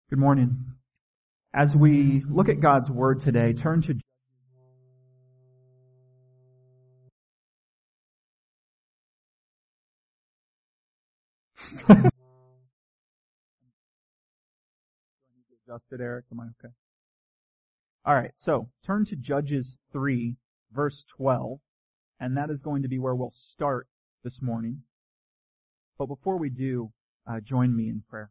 Good morning. As we look at God's Word today, turn to adjusted, Eric. Am I okay? All right. So turn to Judges 3, verse 12, and that is going to be where we'll start this morning. But before we do, join me in prayer.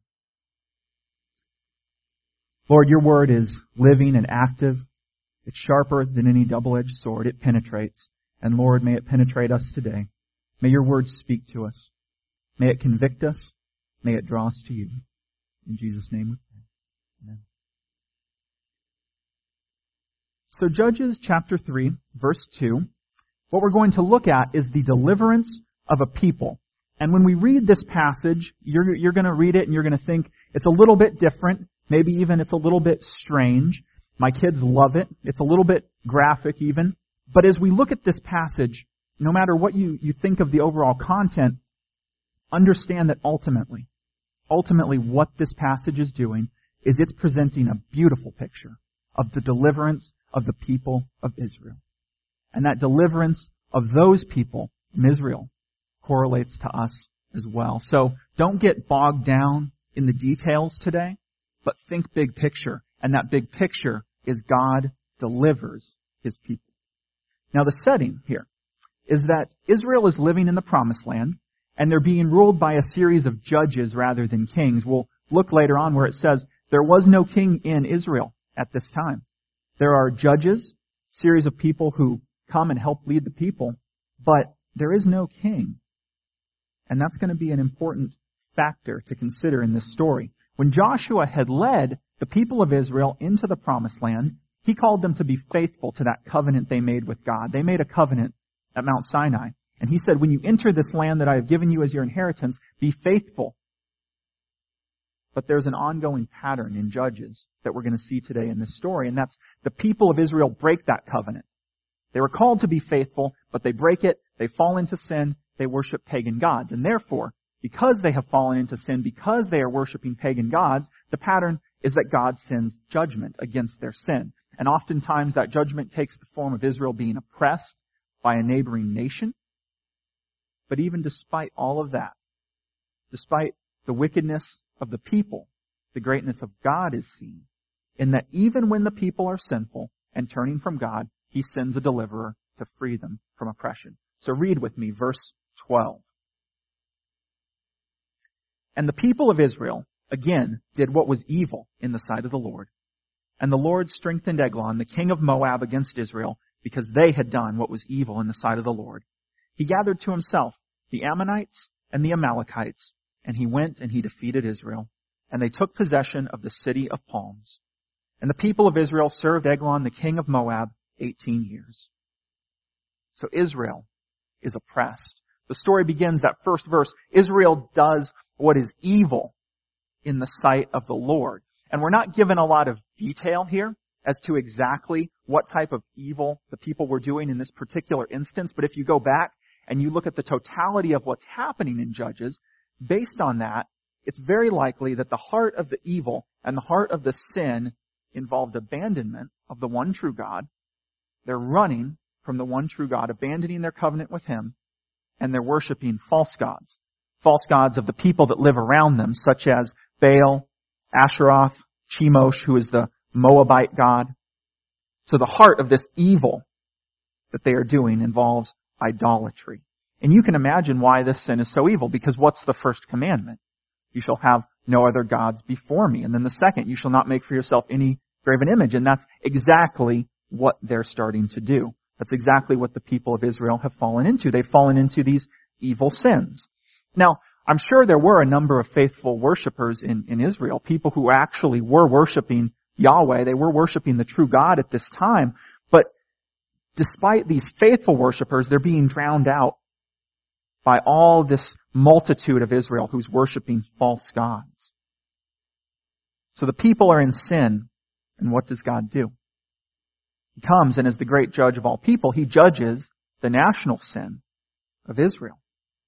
Lord, your word is living and active. It's sharper than any double-edged sword. It penetrates. And Lord, may it penetrate us today. May your word speak to us. May it convict us. May it draw us to you. In Jesus' name we pray. Amen. So Judges chapter 3, verse 2, what we're going to look at is the deliverance of a people. And when we read this passage, you're going to read it and you're going to think it's a little bit different. Maybe even it's a little bit strange. My kids love it. It's a little bit graphic even. But as we look at this passage, no matter what you think of the overall content, understand that ultimately what this passage is doing is it's presenting a beautiful picture of the deliverance of the people of Israel. And that deliverance of those people from Israel correlates to us as well. So don't get bogged down in the details today, but think big picture. And that big picture is God delivers His people. Now the setting here is that Israel is living in the Promised Land, and they're being ruled by a series of judges rather than kings. We'll look later on where it says there was no king in Israel at this time. There are judges, series of people who come and help lead the people, but there is no king. And that's going to be an important factor to consider in this story. When Joshua had led the people of Israel into the Promised Land, he called them to be faithful to that covenant they made with God. They made a covenant at Mount Sinai. And he said, when you enter this land that I have given you as your inheritance, be faithful. But there's an ongoing pattern in Judges that we're going to see today in this story, and that's the people of Israel break that covenant. They were called to be faithful, but they break it, they fall into sin, they worship pagan gods. And therefore, because they have fallen into sin, because they are worshiping pagan gods, the pattern is that God sends judgment against their sin. And oftentimes that judgment takes the form of Israel being oppressed by a neighboring nation. But even despite all of that, despite the wickedness of the people, the greatness of God is seen in that even when the people are sinful and turning from God, He sends a deliverer to free them from oppression. So read with me verse 12. And the people of Israel, again, did what was evil in the sight of the Lord. And the Lord strengthened Eglon, the king of Moab, against Israel, because they had done what was evil in the sight of the Lord. He gathered to himself the Ammonites and the Amalekites, and he went and he defeated Israel. And they took possession of the city of palms. And the people of Israel served Eglon, the king of Moab, 18 years. So Israel is oppressed. The story begins, that first verse, Israel does what is evil in the sight of the Lord. And we're not given a lot of detail here as to exactly what type of evil the people were doing in this particular instance. But if you go back and you look at the totality of what's happening in Judges, based on that, it's very likely that the heart of the evil and the heart of the sin involved abandonment of the one true God. They're running from the one true God, abandoning their covenant with Him, and they're worshiping false gods of the people that live around them, such as Baal, Asheroth, Chemosh, who is the Moabite god. So the heart of this evil that they are doing involves idolatry. And you can imagine why this sin is so evil, because what's the first commandment? You shall have no other gods before me. And then the second, you shall not make for yourself any graven image. And that's exactly what they're starting to do. That's exactly what the people of Israel have fallen into. They've fallen into these evil sins. Now, I'm sure there were a number of faithful worshipers in Israel, people who actually were worshiping Yahweh. They were worshiping the true God at this time. But despite these faithful worshipers, they're being drowned out by all this multitude of Israel who's worshiping false gods. So the people are in sin, and what does God do? He comes, and as the great judge of all people, He judges the national sin of Israel.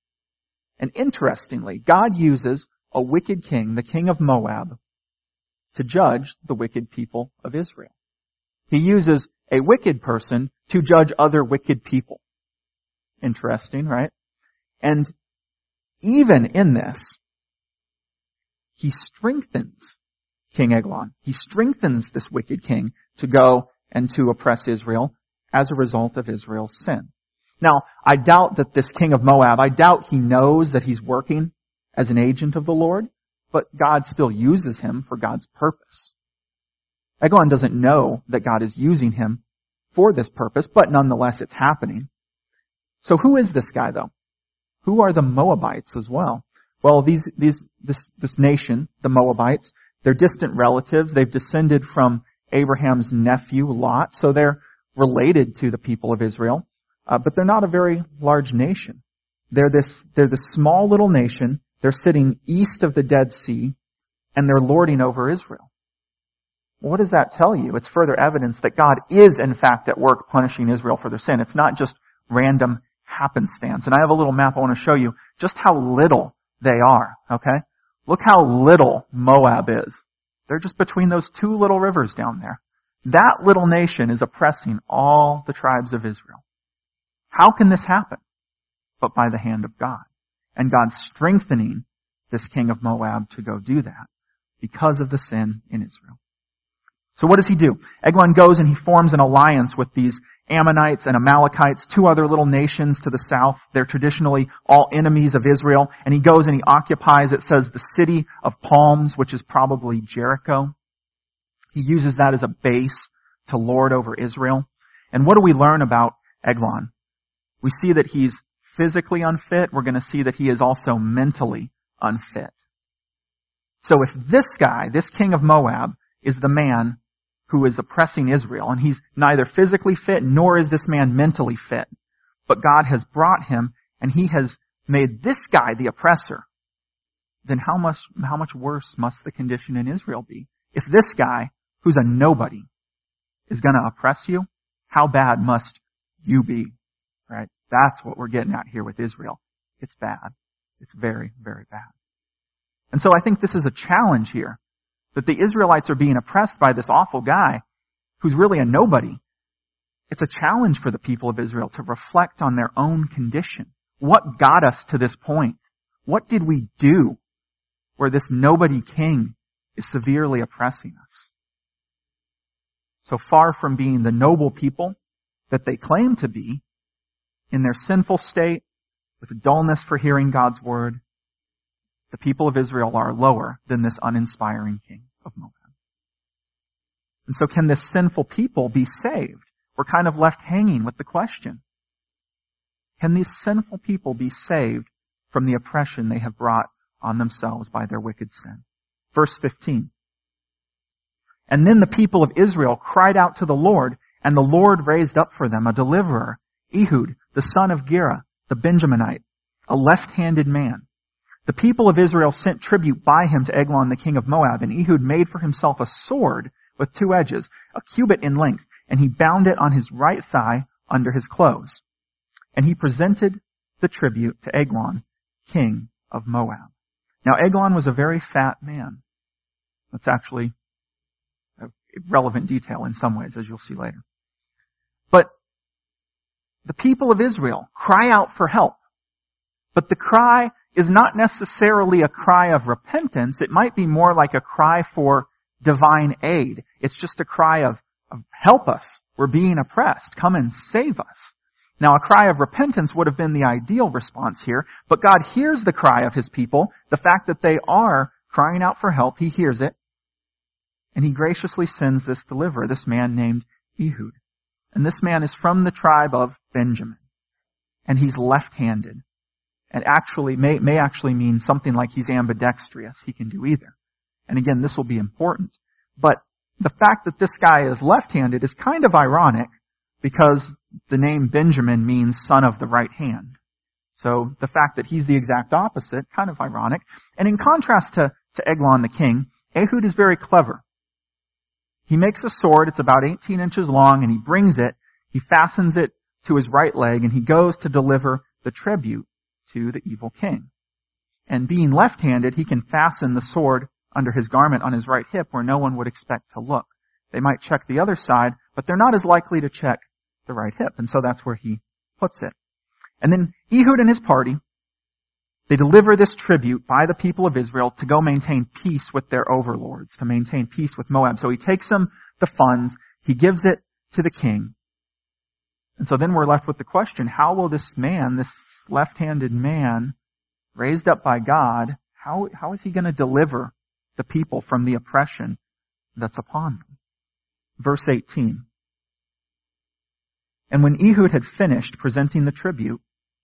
And interestingly, God uses a wicked king, the king of Moab, to judge the wicked people of Israel. He uses a wicked person to judge other wicked people. Interesting, right? And even in this, he strengthens King Eglon. He strengthens this wicked king to go and to oppress Israel as a result of Israel's sin. Now, I doubt that this king of Moab, I doubt he knows that he's working as an agent of the Lord, but God still uses him for God's purpose. Eglon doesn't know that God is using him for this purpose, but nonetheless it's happening. So who is this guy though? Who are the Moabites as well? Well, this nation, the Moabites, they're distant relatives. They've descended from Abraham's nephew Lot, so they're related to the people of Israel, but they're not a very large nation. They're this small little nation. They're sitting east of the Dead Sea, and they're lording over Israel. Well, what does that tell you? It's further evidence that God is in fact at work punishing Israel for their sin. It's not just random happenstance. And I have a little map I want to show you just how little they are, okay? Look how little Moab is. They're just between those two little rivers down there. That little nation is oppressing all the tribes of Israel. How can this happen? But by the hand of God. And God's strengthening this king of Moab to go do that because of the sin in Israel. So what does he do? Eglon goes and he forms an alliance with these Ammonites and Amalekites, two other little nations to the south. They're traditionally all enemies of Israel. And he goes and he occupies, it says, the city of palms, which is probably Jericho. He uses that as a base to lord over Israel. And what do we learn about Eglon? We see that he's physically unfit. We're going to see that he is also mentally unfit. So if this guy, this king of Moab, is the man who is oppressing Israel, and he's neither physically fit nor is this man mentally fit, but God has brought him and he has made this guy the oppressor, then how much worse must the condition in Israel be? If this guy, who's a nobody, is going to oppress you, how bad must you be? Right? That's what we're getting at here with Israel. It's bad. It's very, very bad. And so I think this is a challenge here, that the Israelites are being oppressed by this awful guy who's really a nobody. It's a challenge for the people of Israel to reflect on their own condition. What got us to this point? What did we do where this nobody king is severely oppressing us? So far from being the noble people that they claim to be, in their sinful state, with a dullness for hearing God's word, the people of Israel are lower than this uninspiring king of Moab. And so can this sinful people be saved? We're kind of left hanging with the question. Can these sinful people be saved from the oppression they have brought on themselves by their wicked sin? Verse 15. And then the people of Israel cried out to the Lord, and the Lord raised up for them a deliverer, Ehud, the son of Gera, the Benjaminite, a left-handed man. The people of Israel sent tribute by him to Eglon, the king of Moab, and Ehud made for himself a sword with two edges, a cubit in length, and he bound it on his right thigh under his clothes. And he presented the tribute to Eglon, king of Moab. Now Eglon was a very fat man. That's actually a relevant detail in some ways, as you'll see later. But the people of Israel cry out for help. But the cry is not necessarily a cry of repentance. It might be more like a cry for divine aid. It's just a cry of help us. We're being oppressed. Come and save us. Now, a cry of repentance would have been the ideal response here, but God hears the cry of his people, the fact that they are crying out for help. He hears it, and he graciously sends this deliverer, this man named Ehud. And this man is from the tribe of Benjamin, and he's left-handed, and actually may actually mean something like he's ambidextrous. He can do either. And again, this will be important. But the fact that this guy is left-handed is kind of ironic, because the name Benjamin means son of the right hand. So the fact that he's the exact opposite, kind of ironic. And in contrast to Eglon the king, Ehud is very clever. He makes a sword, it's about 18 inches long, and he brings it, he fastens it to his right leg, and he goes to deliver the tribute to the evil king. And being left-handed, he can fasten the sword under his garment on his right hip where no one would expect to look. They might check the other side, but they're not as likely to check the right hip. And so that's where he puts it. And then Ehud and his party, they deliver this tribute by the people of Israel to go maintain peace with their overlords, to maintain peace with Moab. So he takes them the funds, he gives it to the king. And so then we're left with the question, how will this man, this left-handed man, raised up by God, how is he going to deliver the people from the oppression that's upon them? Verse 18. And when Ehud had finished presenting the tribute,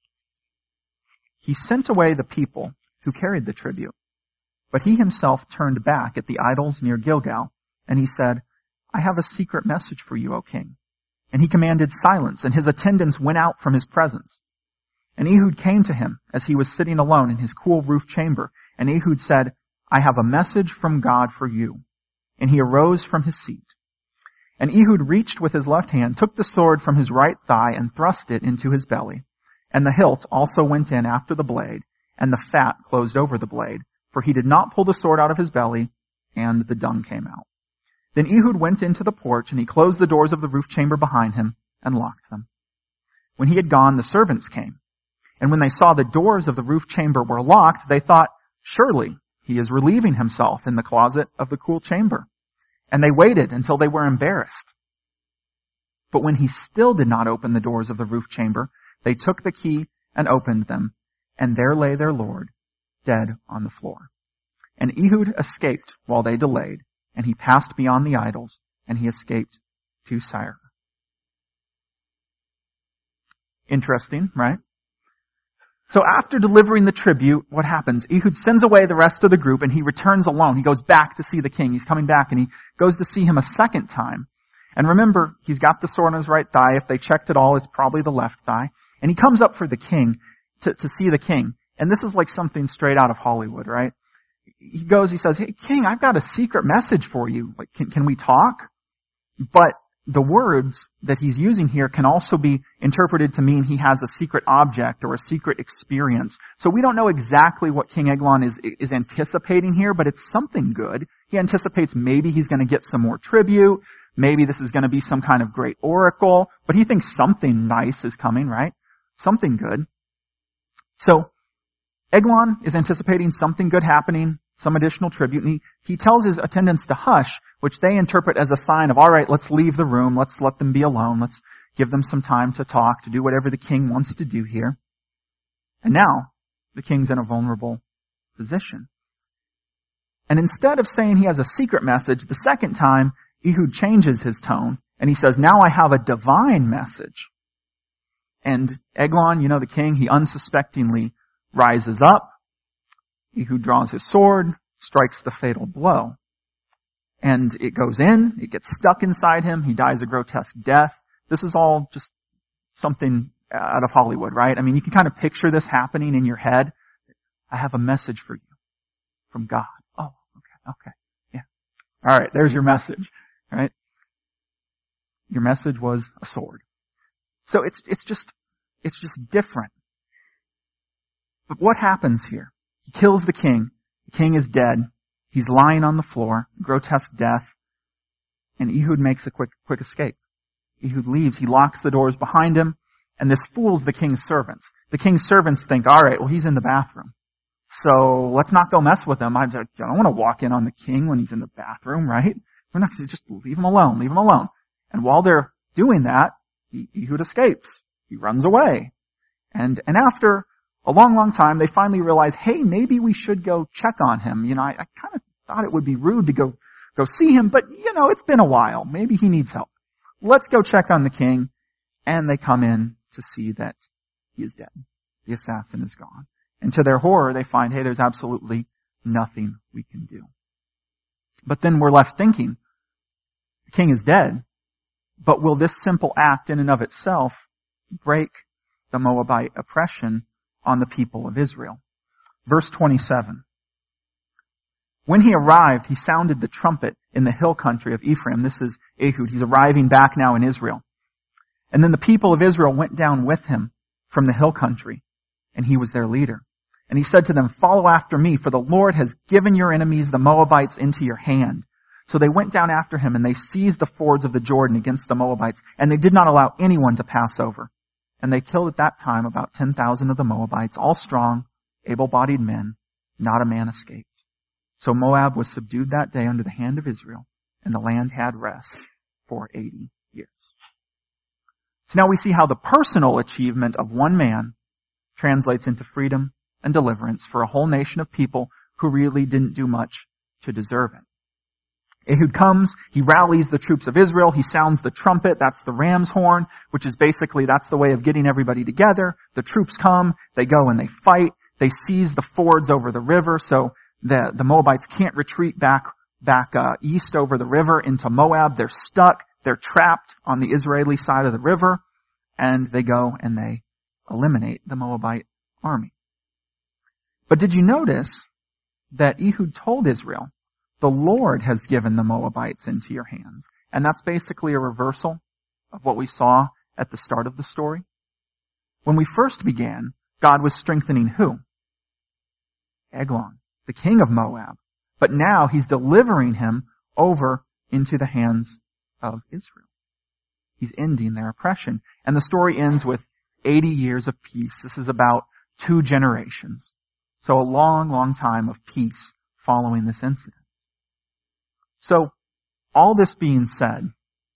he sent away the people who carried the tribute. But he himself turned back at the idols near Gilgal, and he said, I have a secret message for you, O king. And he commanded silence, and his attendants went out from his presence. And Ehud came to him as he was sitting alone in his cool roof chamber. And Ehud said, I have a message from God for you. And he arose from his seat. And Ehud reached with his left hand, took the sword from his right thigh, and thrust it into his belly. And the hilt also went in after the blade, and the fat closed over the blade, for he did not pull the sword out of his belly, and the dung came out. Then Ehud went into the porch, and he closed the doors of the roof chamber behind him, and locked them. When he had gone, the servants came. And when they saw the doors of the roof chamber were locked, they thought, surely he is relieving himself in the closet of the cool chamber. And they waited until they were embarrassed. But when he still did not open the doors of the roof chamber, they took the key and opened them, and there lay their lord, dead on the floor. And Ehud escaped while they delayed, and he passed beyond the idols, and he escaped to Seir. Interesting, right? So after delivering the tribute, what happens? Ehud sends away the rest of the group, and he returns alone. He goes back to see the king. He's coming back, and he goes to see him a second time. And remember, he's got the sword on his right thigh. If they checked it all, it's probably the left thigh. And he comes up for the king, to see the king. And this is like something straight out of Hollywood, right? He goes, he says, hey, king, I've got a secret message for you. Like, can we talk? But the words that he's using here can also be interpreted to mean he has a secret object or a secret experience. So we don't know exactly what King Eglon is anticipating here, but it's something good. He anticipates maybe he's going to get some more tribute. Maybe this is going to be some kind of great oracle, but he thinks something nice is coming, right? Something good. So Eglon is anticipating something good happening, some additional tribute, and he tells his attendants to hush, which they interpret as a sign of, all right, let's leave the room, let's let them be alone, let's give them some time to talk, to do whatever the king wants to do here. And now, the king's in a vulnerable position. And instead of saying he has a secret message, the second time, Ehud changes his tone, and he says, now I have a divine message. And Eglon, the king, he unsuspectingly rises up. Ehud draws his sword, strikes the fatal blow. And it goes in, it gets stuck inside him, he dies a grotesque death. This is all just something out of Hollywood, right? I mean, you can kind of picture this happening in your head. I have a message for you from God. Oh, okay, yeah. All right, there's your message, right? Your message was a sword. So it's just different. But what happens here? He kills the king. The king is dead. He's lying on the floor, grotesque death, and Ehud makes a quick escape. Ehud leaves. He locks the doors behind him, and this fools the king's servants. The king's servants think, all right, well, he's in the bathroom, so let's not go mess with him. I don't want to walk in on the king when he's in the bathroom, right? We're not going to just leave him alone. And while they're doing that, Ehud escapes. He runs away. And after a long time, they finally realize, hey, maybe we should go check on him. I kind of thought it would be rude to go see him, but it's been a while. Maybe he needs help. Let's go check on the king. And they come in to see that he is dead. The assassin is gone. And to their horror, they find, hey, there's absolutely nothing we can do. But then we're left thinking, the king is dead, but will this simple act in and of itself break the Moabite oppression on the people of Israel? Verse 27. When he arrived, he sounded the trumpet in the hill country of Ephraim. This is Ehud. He's arriving back now in Israel. And then the people of Israel went down with him from the hill country, and he was their leader. And he said to them, "Follow after me, for the Lord has given your enemies, the Moabites, into your hand." So they went down after him, and they seized the fords of the Jordan against the Moabites, and they did not allow anyone to pass over. And they killed at that time about 10,000 of the Moabites, all strong, able-bodied men. Not a man escaped. So Moab was subdued that day under the hand of Israel, and the land had rest for 80 years. So now we see how the personal achievement of one man translates into freedom and deliverance for a whole nation of people who really didn't do much to deserve it. Ehud comes, he rallies the troops of Israel, he sounds the trumpet, that's the ram's horn, which is basically, that's the way of getting everybody together. The troops come, they go and they fight, they seize the fords over the river, so the Moabites can't retreat back east over the river into Moab. They're stuck, they're trapped on the Israeli side of the river, and they go and they eliminate the Moabite army. But did you notice that Ehud told Israel, "The Lord has given the Moabites into your hands"? And that's basically a reversal of what we saw at the start of the story. When we first began, God was strengthening who? Eglon, the king of Moab. But now he's delivering him over into the hands of Israel. He's ending their oppression. And the story ends with 80 years of peace. This is about 2 generations. So a long, long time of peace following this incident. So, all this being said,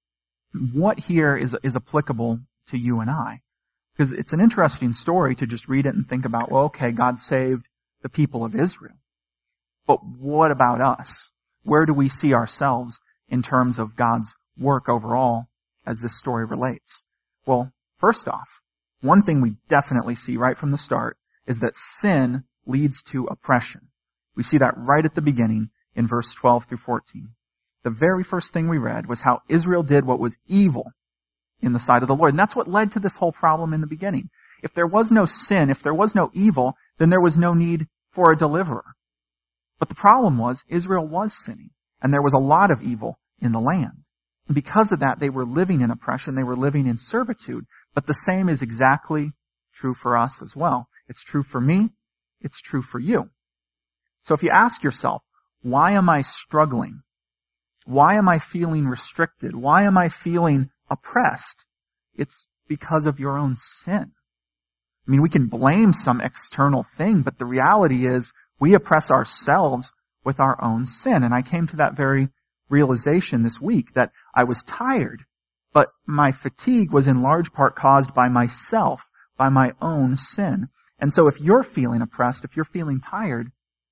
what here is applicable to you and I? Because it's an interesting story to just read it and think about, well, okay, God saved the people of Israel. But what about us? Where do we see ourselves in terms of God's work overall as this story relates? Well, first off, one thing we definitely see right from the start is that sin leads to oppression. We see that right at the beginning in verse 12 through 14. The very first thing we read was how Israel did what was evil in the sight of the Lord. And that's what led to this whole problem in the beginning. If there was no sin, if there was no evil, then there was no need for a deliverer. But the problem was Israel was sinning, and there was a lot of evil in the land. And because of that, they were living in oppression, they were living in servitude. But the same is exactly true for us as well. It's true for me, it's true for you. So if you ask yourself, why am I struggling? Why am I feeling restricted? Why am I feeling oppressed? It's because of your own sin. I mean, we can blame some external thing, but the reality is we oppress ourselves with our own sin. And I came to that very realization this week that I was tired, but my fatigue was in large part caused by myself, by my own sin. And so if you're feeling oppressed, if you're feeling tired,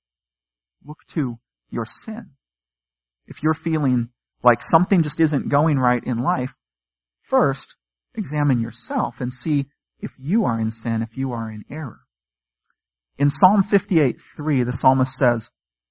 look to your sin. If you're feeling like something just isn't going right in life, first, examine yourself and see if you are in sin, if you are in error. In Psalm 58:3, the psalmist says,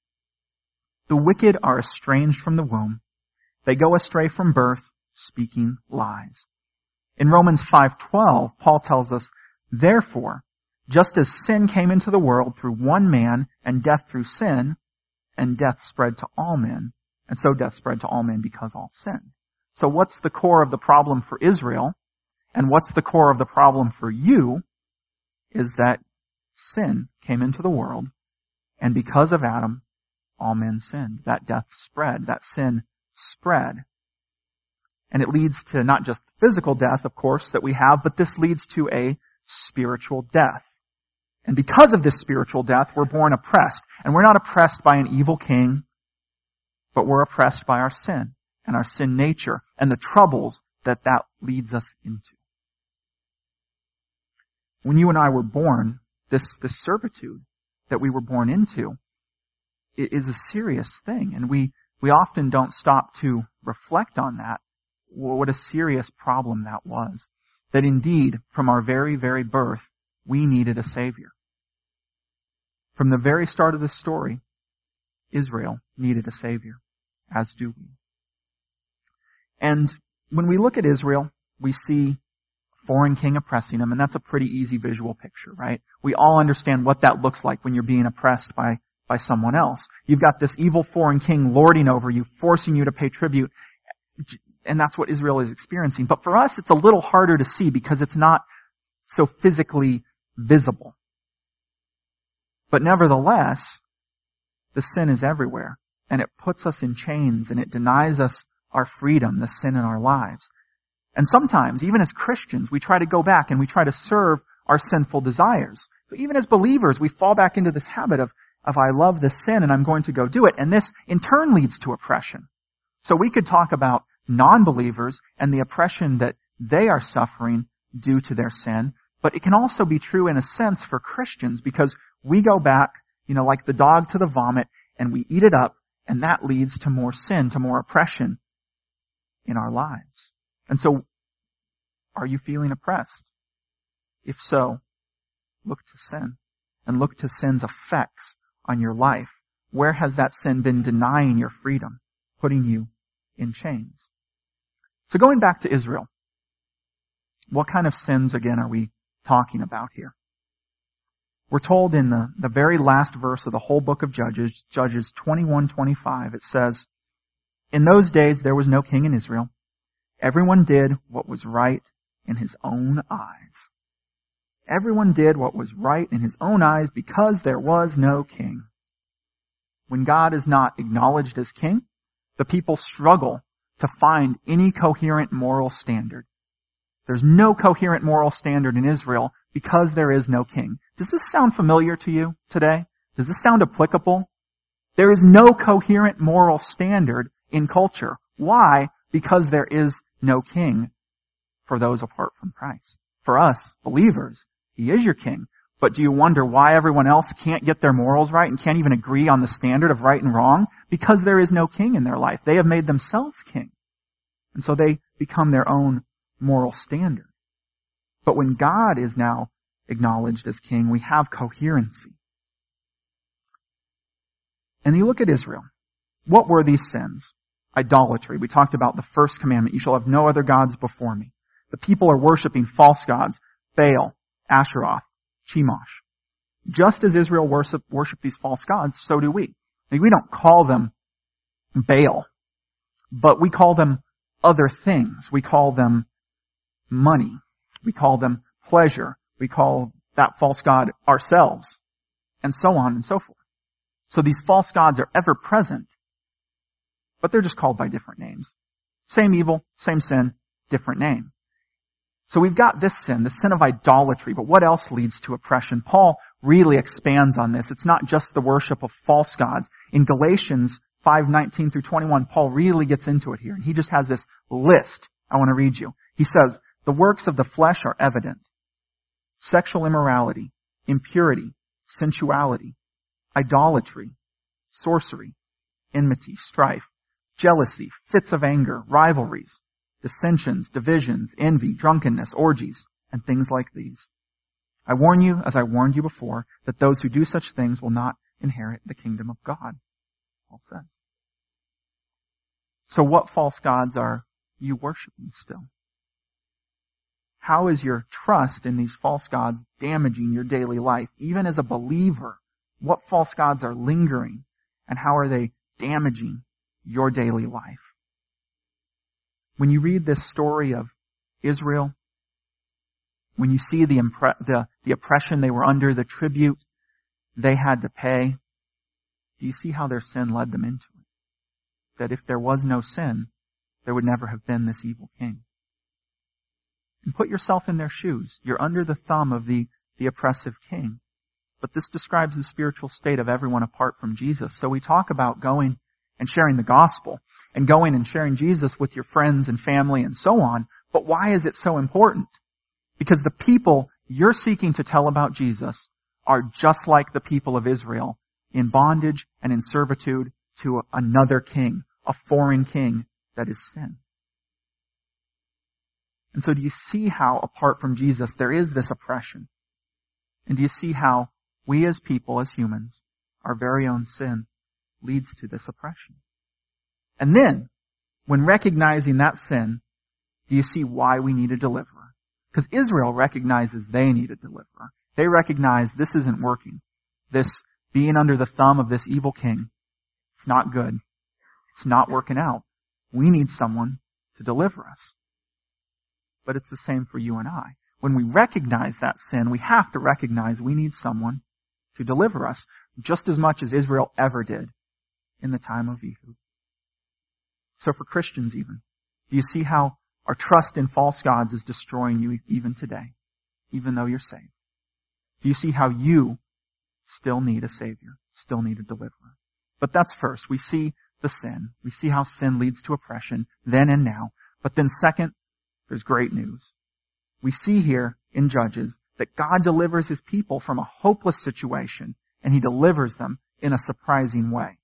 "The wicked are estranged from the womb. They go astray from birth, speaking lies." In Romans 5:12, Paul tells us, "Therefore, just as sin came into the world through one man, and death through sin, and death spread to all men, and so death spread to all men because all sinned." So what's the core of the problem for Israel? And what's the core of the problem for you? Is that sin came into the world, and because of Adam, all men sinned. That death spread, that sin spread. And it leads to not just physical death, of course, that we have, but this leads to a spiritual death. And because of this spiritual death, we're born oppressed. And we're not oppressed by an evil king, but we're oppressed by our sin and our sin nature and the troubles that leads us into. When you and I were born, this servitude that we were born into is a serious thing. And we often don't stop to reflect on that, what a serious problem that was. That indeed, from our very, very birth, we needed a Savior. From the very start of the story, Israel needed a Savior, as do we. And when we look at Israel, we see a foreign king oppressing them, and that's a pretty easy visual picture, right? We all understand what that looks like when you're being oppressed by someone else. You've got this evil foreign king lording over you, forcing you to pay tribute, and that's what Israel is experiencing. But for us, it's a little harder to see because it's not so physically visible. But nevertheless, the sin is everywhere, and it puts us in chains, and it denies us our freedom, the sin in our lives. And sometimes, even as Christians, we try to go back and we try to serve our sinful desires. But even as believers, we fall back into this habit of I love this sin and I'm going to go do it. And this in turn leads to oppression. So we could talk about non-believers and the oppression that they are suffering due to their sin. But it can also be true in a sense for Christians, because we go back, like the dog to the vomit, and we eat it up, and that leads to more sin, to more oppression in our lives. And so, are you feeling oppressed? If so, look to sin, and look to sin's effects on your life. Where has that sin been denying your freedom, putting you in chains? So going back to Israel, what kind of sins again are we talking about here? We're told in the very last verse of the whole book of Judges, Judges 21:25, it says, "In those days there was no king in Israel. Everyone did what was right in his own eyes." Everyone did what was right in his own eyes because there was no king. When God is not acknowledged as king, the people struggle to find any coherent moral standard. There's no coherent moral standard in Israel because there is no king. Does this sound familiar to you today? Does this sound applicable? There is no coherent moral standard in culture. Why? Because there is no king for those apart from Christ. For us, believers, He is your king. But do you wonder why everyone else can't get their morals right and can't even agree on the standard of right and wrong? Because there is no king in their life. They have made themselves king. And so they become their own moral standard. But when God is now acknowledged as king, we have coherency. And you look at Israel. What were these sins? Idolatry. We talked about the first commandment. You shall have no other gods before me. The people are worshiping false gods. Baal, Asheroth, Chemosh. Just as Israel worship these false gods, so do we. We don't call them Baal, but we call them other things. We call them money. We call them pleasure. We call that false god ourselves, and so on and so forth. So these false gods are ever present, but they're just called by different names. Same evil, same sin, different name. So we've got this sin, the sin of idolatry, but what else leads to oppression? Paul really expands on this. It's not just the worship of false gods. In Galatians 5:19 through 21, Paul really gets into it here. And he just has this list I want to read you. He says, the works of the flesh are evident. Sexual immorality, impurity, sensuality, idolatry, sorcery, enmity, strife, jealousy, fits of anger, rivalries, dissensions, divisions, envy, drunkenness, orgies, and things like these. I warn you, as I warned you before, that those who do such things will not inherit the kingdom of God. Paul says. So what false gods are you worshiping still? How is your trust in these false gods damaging your daily life? Even as a believer, what false gods are lingering, and how are they damaging your daily life? When you read this story of Israel, when you see the oppression they were under, the tribute they had to pay, do you see how their sin led them into it? That if there was no sin, there would never have been this evil king. And put yourself in their shoes. You're under the thumb of the oppressive king. But this describes the spiritual state of everyone apart from Jesus. So we talk about going and sharing the gospel, and going and sharing Jesus with your friends and family and so on. But why is it so important? Because the people you're seeking to tell about Jesus are just like the people of Israel, in bondage and in servitude to another king, a foreign king that is sin. And so do you see how, apart from Jesus, there is this oppression? And do you see how we as people, as humans, our very own sin leads to this oppression? And then, when recognizing that sin, do you see why we need a deliverer? Because Israel recognizes they need a deliverer. They recognize this isn't working. This being under the thumb of this evil king, it's not good. It's not working out. We need someone to deliver us. But it's the same for you and I. When we recognize that sin, we have to recognize we need someone to deliver us just as much as Israel ever did in the time of Ehud. So for Christians even, do you see how our trust in false gods is destroying you even today, even though you're saved? Do you see how you still need a Savior, still need a deliverer? But that's first. We see the sin. We see how sin leads to oppression then and now. But then second, there's great news. We see here in Judges that God delivers His people from a hopeless situation, and He delivers them in a surprising way.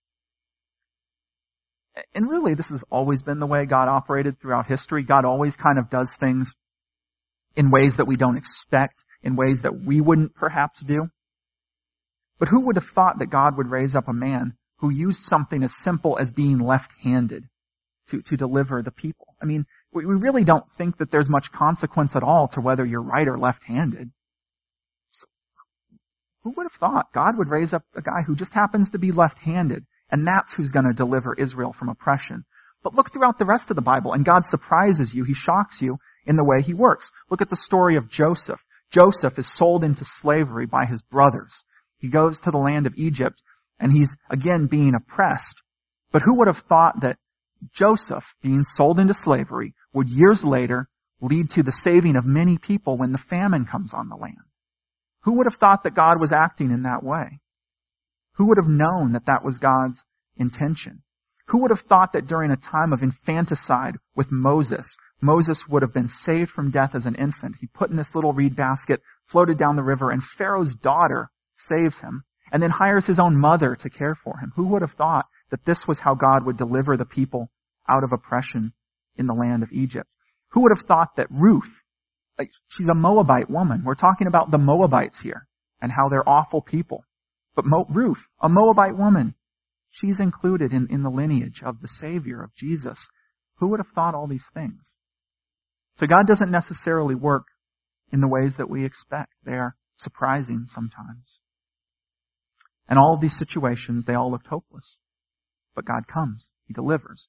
And really, this has always been the way God operated throughout history. God always kind of does things in ways that we don't expect, in ways that we wouldn't perhaps do. But who would have thought that God would raise up a man who used something as simple as being left-handed to deliver the people? I mean, we really don't think that there's much consequence at all to whether you're right or left-handed. So, who would have thought God would raise up a guy who just happens to be left-handed, and that's who's going to deliver Israel from oppression? But look throughout the rest of the Bible, and God surprises you. He shocks you in the way He works. Look at the story of Joseph. Joseph is sold into slavery by his brothers. He goes to the land of Egypt, and he's again being oppressed. But who would have thought that Joseph, being sold into slavery, would years later lead to the saving of many people when the famine comes on the land? Who would have thought that God was acting in that way? Who would have known that that was God's intention? Who would have thought that during a time of infanticide with Moses would have been saved from death as an infant? He put in this little reed basket, floated down the river, and Pharaoh's daughter saves him, and then hires his own mother to care for him. Who would have thought that this was how God would deliver the people out of oppression in the land of Egypt? Who would have thought that Ruth, she's a Moabite woman. We're talking about the Moabites here and how they're awful people. But Ruth, a Moabite woman, she's included in the lineage of the Savior, of Jesus. Who would have thought all these things? So God doesn't necessarily work in the ways that we expect. They are surprising sometimes. And all of these situations, they all looked hopeless. But God comes. He delivers.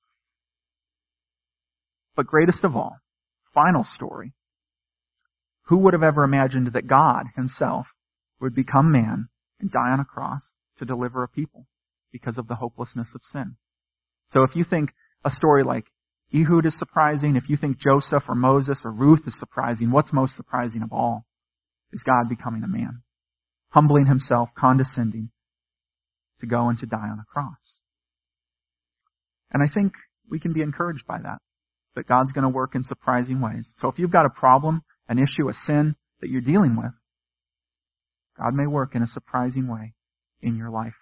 But greatest of all, final story. Who would have ever imagined that God Himself would become man and die on a cross to deliver a people because of the hopelessness of sin? So if you think a story like Ehud is surprising, if you think Joseph or Moses or Ruth is surprising, what's most surprising of all is God becoming a man, humbling Himself, condescending to go and to die on a cross. And I think we can be encouraged by that God's going to work in surprising ways. So if you've got a problem, an issue, a sin that you're dealing with, God may work in a surprising way in your life.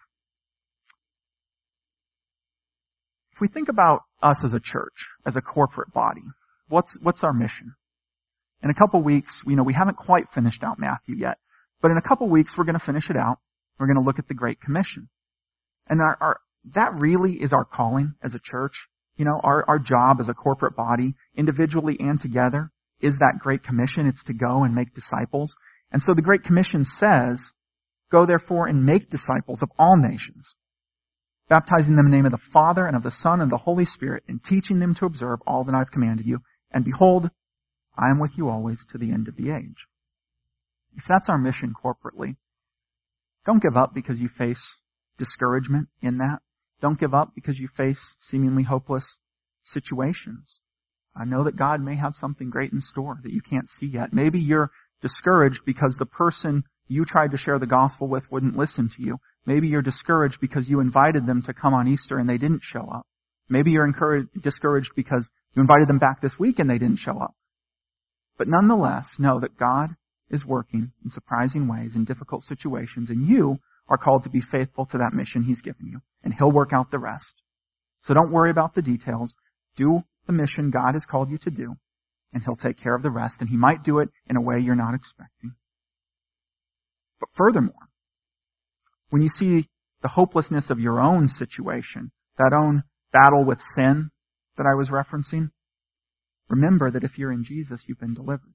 If we think about us as a church, as a corporate body, what's our mission? In a couple weeks, we haven't quite finished out Matthew yet, but in a couple weeks we're going to finish it out. We're going to look at the Great Commission. And that really is our calling as a church. Our job as a corporate body, individually and together, is that Great Commission. It's to go and make disciples. And so the Great Commission says, "Go therefore and make disciples of all nations, baptizing them in the name of the Father and of the Son and of the Holy Spirit, and teaching them to observe all that I have commanded you. And behold, I am with you always to the end of the age." If that's our mission corporately, don't give up because you face discouragement in that. Don't give up because you face seemingly hopeless situations. I know that God may have something great in store that you can't see yet. Maybe you're discouraged because the person you tried to share the gospel with wouldn't listen to you. Maybe you're discouraged because you invited them to come on Easter and they didn't show up. Maybe you're discouraged because you invited them back this week and they didn't show up. But nonetheless, know that God is working in surprising ways in difficult situations, and you are called to be faithful to that mission He's given you, and He'll work out the rest. So don't worry about the details. Do the mission God has called you to do, and He'll take care of the rest, and He might do it in a way you're not expecting. But furthermore, when you see the hopelessness of your own situation, that own battle with sin that I was referencing, remember that if you're in Jesus, you've been delivered.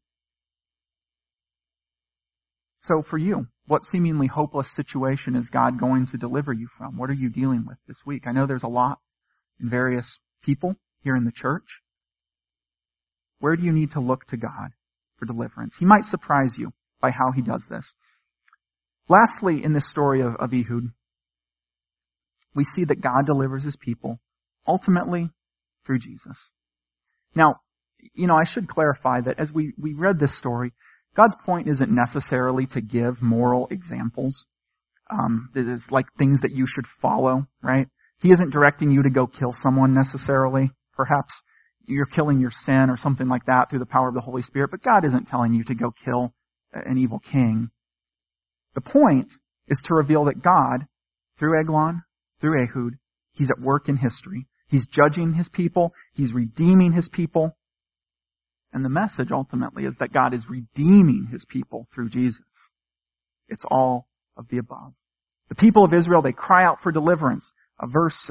So for you, what seemingly hopeless situation is God going to deliver you from? What are you dealing with this week? I know there's a lot in various people here in the church. Where do you need to look to God for deliverance? He might surprise you by how He does this. Lastly, in this story of Ehud, we see that God delivers his people ultimately through Jesus. Now, I should clarify that as we read this story, God's point isn't necessarily to give moral examples. It is like things that you should follow, right? He isn't directing you to go kill someone necessarily. Perhaps you're killing your sin or something like that through the power of the Holy Spirit, but God isn't telling you to go kill an evil king. The point is to reveal that God, through Eglon, through Ehud, he's at work in history. He's judging his people. He's redeeming his people. And the message ultimately is that God is redeeming his people through Jesus. It's all of the above. The people of Israel, they cry out for deliverance. Verse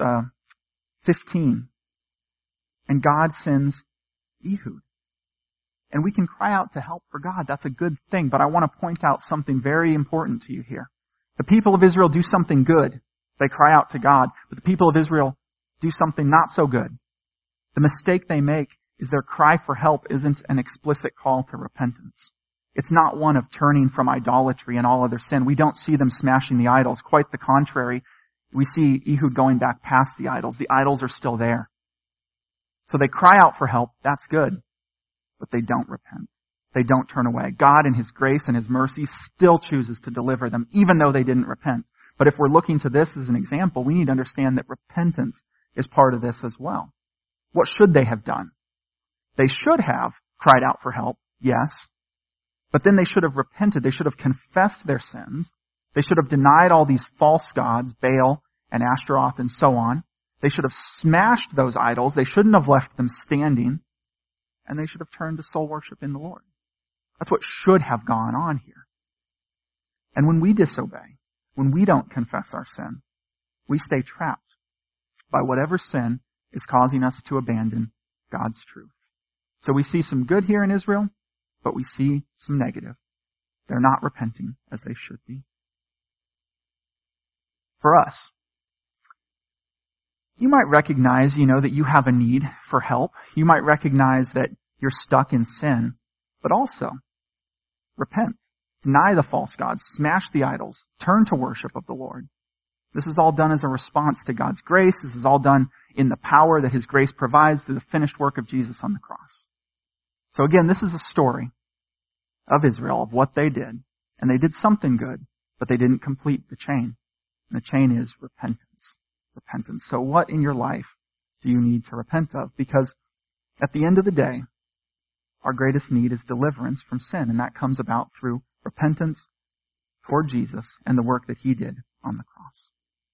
15. And God sends Ehud. And we can cry out to help for God. That's a good thing. But I want to point out something very important to you here. The people of Israel do something good. They cry out to God. But the people of Israel do something not so good. The mistake they make is their cry for help isn't an explicit call to repentance. It's not one of turning from idolatry and all other sin. We don't see them smashing the idols. Quite the contrary. We see Ehud going back past the idols. The idols are still there. So they cry out for help. That's good. But they don't repent. They don't turn away. God in his grace and his mercy still chooses to deliver them, even though they didn't repent. But if we're looking to this as an example, we need to understand that repentance is part of this as well. What should they have done? They should have cried out for help, yes. But then they should have repented. They should have confessed their sins. They should have denied all these false gods, Baal and Ashtaroth and so on. They should have smashed those idols. They shouldn't have left them standing. And they should have turned to soul worship in the Lord. That's what should have gone on here. And when we disobey, when we don't confess our sin, we stay trapped by whatever sin is causing us to abandon God's truth. So we see some good here in Israel, but we see some negative. They're not repenting as they should be. For us, you might recognize, that you have a need for help. You might recognize that you're stuck in sin, but also repent. Deny the false gods, smash the idols, turn to worship of the Lord. This is all done as a response to God's grace. This is all done in the power that his grace provides through the finished work of Jesus on the cross. So again, this is a story of Israel, of what they did. And they did something good, but they didn't complete the chain. And the chain is repentance. Repentance. So what in your life do you need to repent of? Because at the end of the day, our greatest need is deliverance from sin. And that comes about through repentance toward Jesus and the work that he did on the cross.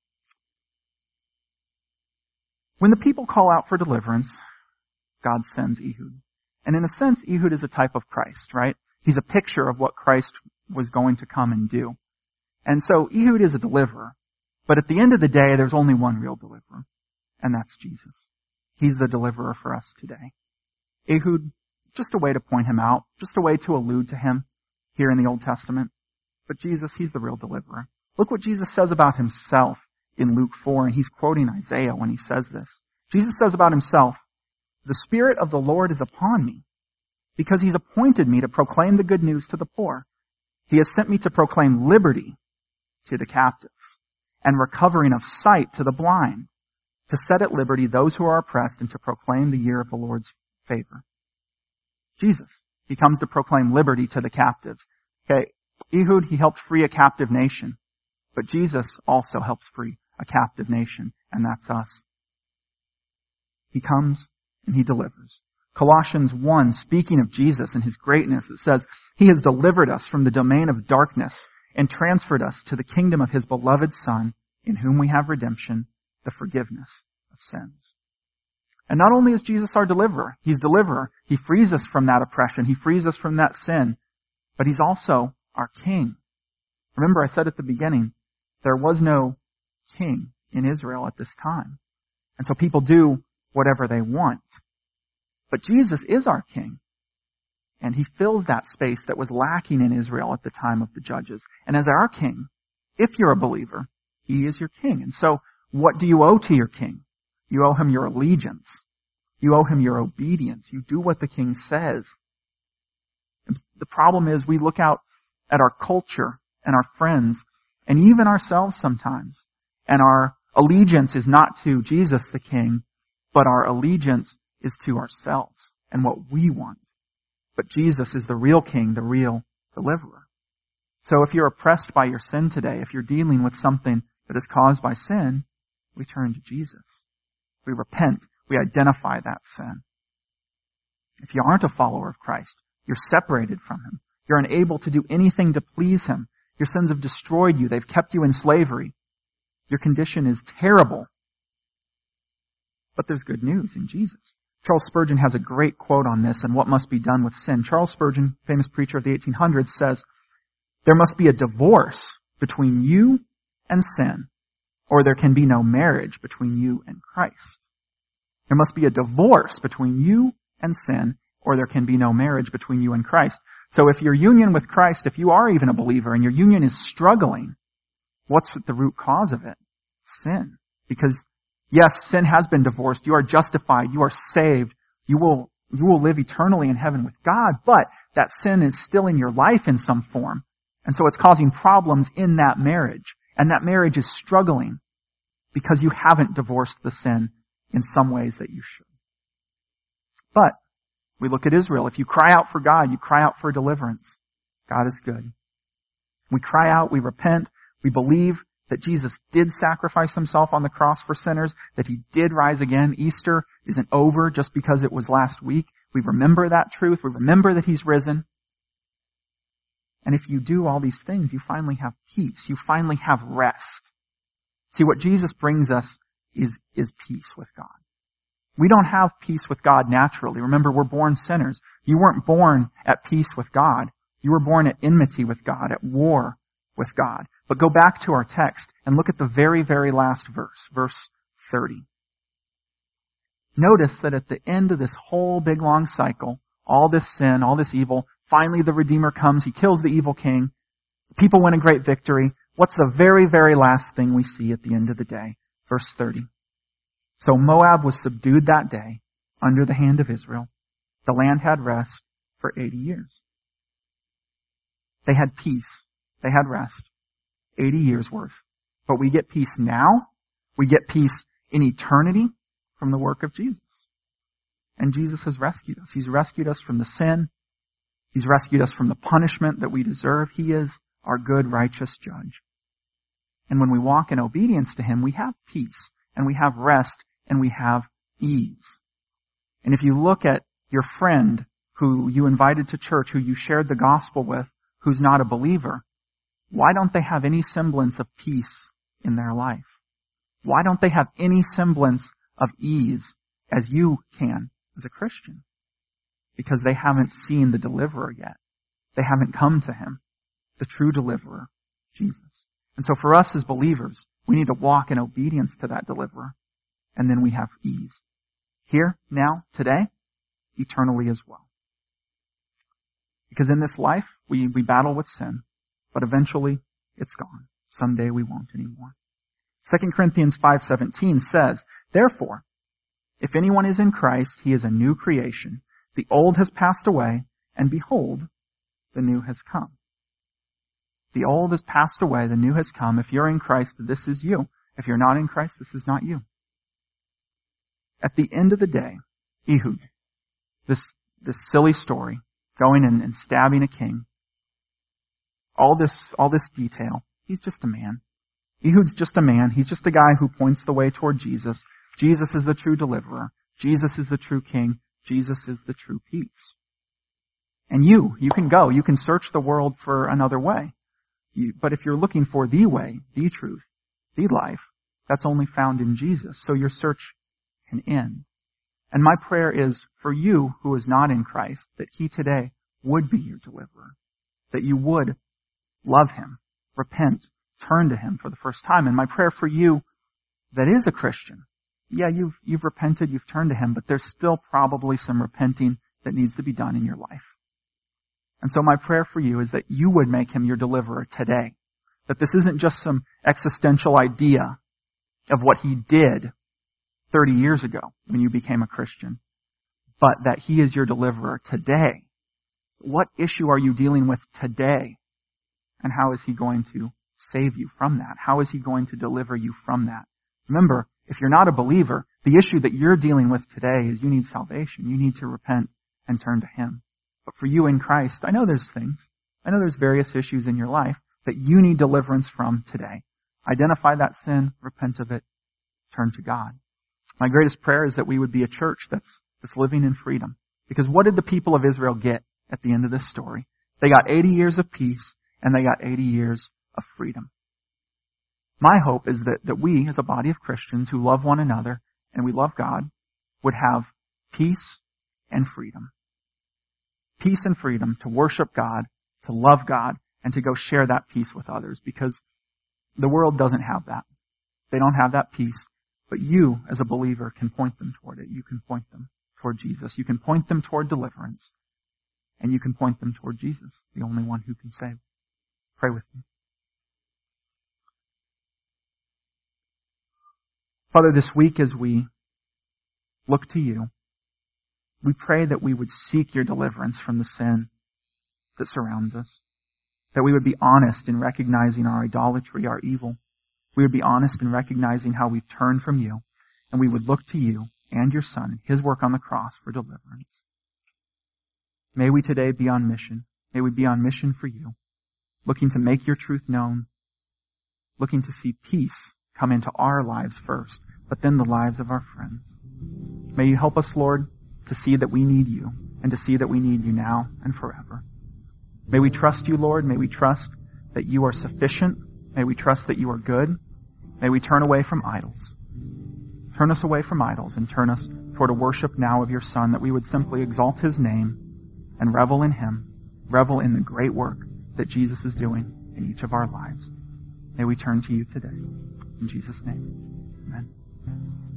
When the people call out for deliverance, God sends Ehud. And in a sense, Ehud is a type of Christ, right? He's a picture of what Christ was going to come and do. And so Ehud is a deliverer. But at the end of the day, there's only one real deliverer, and that's Jesus. He's the deliverer for us today. Ehud, just a way to point him out, just a way to allude to him here in the Old Testament. But Jesus, he's the real deliverer. Look what Jesus says about himself in Luke 4, and he's quoting Isaiah when he says this. Jesus says about himself, "The Spirit of the Lord is upon me, because he's appointed me to proclaim the good news to the poor. He has sent me to proclaim liberty to the captives, and recovering of sight to the blind, to set at liberty those who are oppressed, and to proclaim the year of the Lord's favor." Jesus, he comes to proclaim liberty to the captives. Okay, Ehud, he helped free a captive nation, but Jesus also helps free a captive nation, and that's us. He comes and he delivers. Colossians 1, speaking of Jesus and his greatness, it says, "He has delivered us from the domain of darkness and transferred us to the kingdom of his beloved Son, in whom we have redemption, the forgiveness of sins." And not only is Jesus our deliverer, he's deliverer. He frees us from that oppression. He frees us from that sin. But he's also our king. Remember, I said at the beginning, there was no king in Israel at this time. And so people do whatever they want. But Jesus is our king. And he fills that space that was lacking in Israel at the time of the judges. And as our king, if you're a believer, he is your king. And so what do you owe to your king? You owe him your allegiance. You owe him your obedience. You do what the king says. And the problem is we look out at our culture and our friends and even ourselves sometimes. And our allegiance is not to Jesus the King, but our allegiance is to ourselves and what we want. But Jesus is the real King, the real deliverer. So if you're oppressed by your sin today, if you're dealing with something that is caused by sin, we turn to Jesus. We repent. We identify that sin. If you aren't a follower of Christ, you're separated from Him. You're unable to do anything to please Him. Your sins have destroyed you. They've kept you in slavery. Your condition is terrible. But there's good news in Jesus. Charles Spurgeon has a great quote on this and what must be done with sin. Charles Spurgeon, famous preacher of the 1800s, says, "There must be a divorce between you and sin, or there can be no marriage between you and Christ." There must be a divorce between you and sin, or there can be no marriage between you and Christ. So if your union with Christ, if you are even a believer and your union is struggling, what's the root cause of it? Sin. Because yes, sin has been divorced. You are justified. You are saved. You will live eternally in heaven with God, but that sin is still in your life in some form. And so it's causing problems in that marriage. And that marriage is struggling because you haven't divorced the sin in some ways that you should. But we look at Israel. If you cry out for God, you cry out for deliverance. God is good. We cry out, we repent, we believe that Jesus did sacrifice Himself on the cross for sinners, that He did rise again. Easter isn't over just because it was last week. We remember that truth. We remember that He's risen. And if you do all these things, you finally have peace. You finally have rest. See, what Jesus brings us is peace with God. We don't have peace with God naturally. Remember, we're born sinners. You weren't born at peace with God. You were born at enmity with God, at war with God. But go back to our text and look at the very, very last verse, verse 30. Notice that at the end of this whole big long cycle, all this sin, all this evil, finally the Redeemer comes, He kills the evil king, people win a great victory. What's the very, very last thing we see at the end of the day? Verse 30. So Moab was subdued that day under the hand of Israel. The land had rest for 80 years. They had peace. They had rest. 80 years worth. But we get peace now. We get peace in eternity from the work of Jesus. And Jesus has rescued us. He's rescued us from the sin. He's rescued us from the punishment that we deserve. He is our good, righteous judge. And when we walk in obedience to Him, we have peace, and we have rest, and we have ease. And if you look at your friend who you invited to church, who you shared the gospel with, who's not a believer, why don't they have any semblance of peace in their life? Why don't they have any semblance of ease as you can as a Christian? Because they haven't seen the deliverer yet. They haven't come to Him, the true deliverer, Jesus. And so for us as believers, we need to walk in obedience to that deliverer. And then we have ease. Here, now, today, eternally as well. Because in this life, we battle with sin, but eventually it's gone. Someday we won't anymore. 2 Corinthians 5:17 says, "Therefore, if anyone is in Christ, he is a new creation. The old has passed away, and behold, the new has come." The old has passed away, the new has come. If you're in Christ, this is you. If you're not in Christ, this is not you. At the end of the day, Ehud, this silly story, going and stabbing a king, all this detail, he's just a man. Ehud's just a man. He's just a guy who points the way toward Jesus. Jesus is the true deliverer. Jesus is the true king. Jesus is the true peace. And you can go. You can search the world for another way. But if you're looking for the way, the truth, the life, that's only found in Jesus. So your search can end. And my prayer is for you who is not in Christ, that He today would be your deliverer. That you would love Him, repent, turn to Him for the first time. And my prayer for you that is a Christian, yeah, you've repented, you've turned to Him, but there's still probably some repenting that needs to be done in your life. And so my prayer for you is that you would make Him your deliverer today. That this isn't just some existential idea of what He did 30 years ago when you became a Christian, but that He is your deliverer today. What issue are you dealing with today? And how is He going to save you from that? How is he going to deliver you from that? Remember, if you're not a believer, the issue that you're dealing with today is you need salvation. You need to repent and turn to him. But for you in Christ, I know there's things. I know there's various issues in your life that you need deliverance from today. Identify that sin, repent of it, turn to God. My greatest prayer is that we would be a church that's living in freedom. Because what did the people of Israel get at the end of this story? They got 80 years of peace and they got 80 years of freedom. My hope is that we, as a body of Christians who love one another and we love God, would have peace and freedom. Peace and freedom to worship God, to love God, and to go share that peace with others, because the world doesn't have that. They don't have that peace, but you, as a believer, can point them toward it. You can point them toward Jesus. You can point them toward deliverance, and you can point them toward Jesus, the only one who can save. Pray with me. Father, this week as we look to you, we pray that we would seek your deliverance from the sin that surrounds us. That we would be honest in recognizing our idolatry, our evil. We would be honest in recognizing how we've turned from you. And we would look to you and your Son, his work on the cross for deliverance. May we today be on mission. May we be on mission for you. Looking to make your truth known. Looking to see peace come into our lives first, but then the lives of our friends. May you help us, Lord, to see that we need you, and to see that we need you now and forever. May we trust you, Lord. May we trust that you are sufficient. May we trust that you are good. May we turn away from idols. Turn us away from idols and turn us toward a worship now of your Son, that we would simply exalt his name and revel in him, revel in the great work that Jesus is doing in each of our lives. May we turn to you today. In Jesus' name, amen.